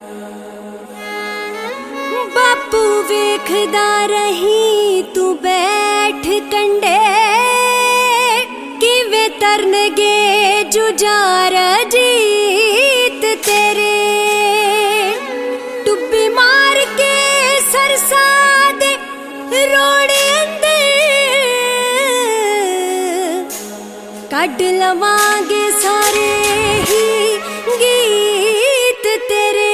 बापू वेखदा रही तू बैठ कंडे किवे तरनगे जुजार जीत तेरे। टुब्बी मार के सरसा दे रोड़े अंदर कड लवांगे सारे ही गीत तेरे।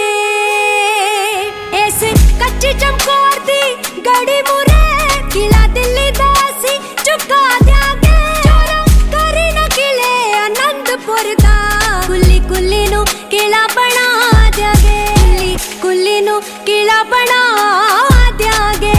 ऐसे कच्ची चमकोर दी गड़ी मुरे किला दिल्ली दासी चुका दियागे चोरा करी न किले आनंदपुर दा। कुल्ली कुल्ली नू किला बना दियागे कुल्ली कुल्ली नू किला बना दियागे।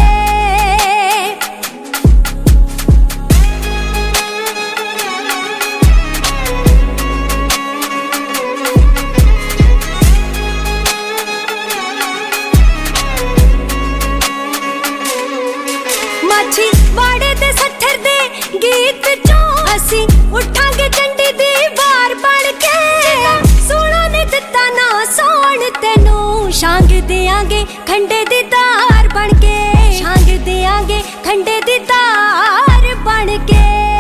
माछी वाड़े दे सत्थर दे गीत चों असी उठांगे चंडी दी वार बन के। सोना ने दिता ना सोन तेनू शांग देंगे खंडे दी तार बन के। शांग देंगे खंडे दी तार बन के।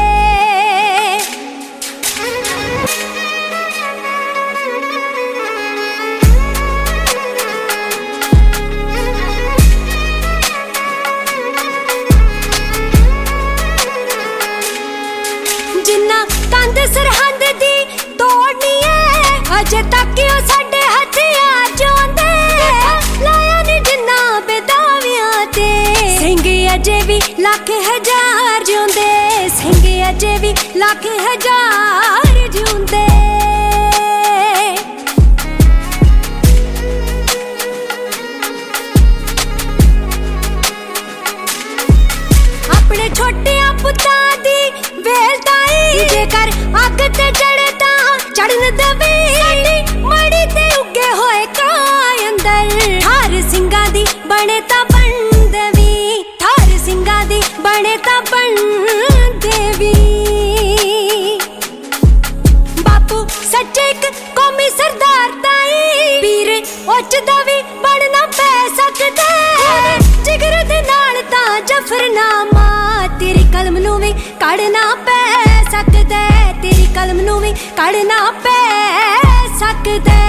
जिन्ना कंध सरहंद दी तोड़नी है अजे तक ओ साडे हथियार जोंदे। लाया नी जिन्ना बेदावियां ते सिंह अजे भी लाख हजार जोंदे। सिंह अजे भी लाख हजार जोंदे। अपने छोटिया पुत्तां दी वेलताई जेकर अग ते चढ़े तां चढ़न दवे। साडी मड़ी ते उगे होए काय अंदर थार सिंगा दी बने तां बन देवी। थार सिंगा दी बने तां बन देवी। बापू सच्चे एक कौमी सरदार ताई पीर उच दा भी बनना पै सकदा। जिगर दे नाल तां जफरनामा तेरी कलम नू भी कढ़ना पै सकदा। तेरी कलम नू भी कढ़ना पै सकदा।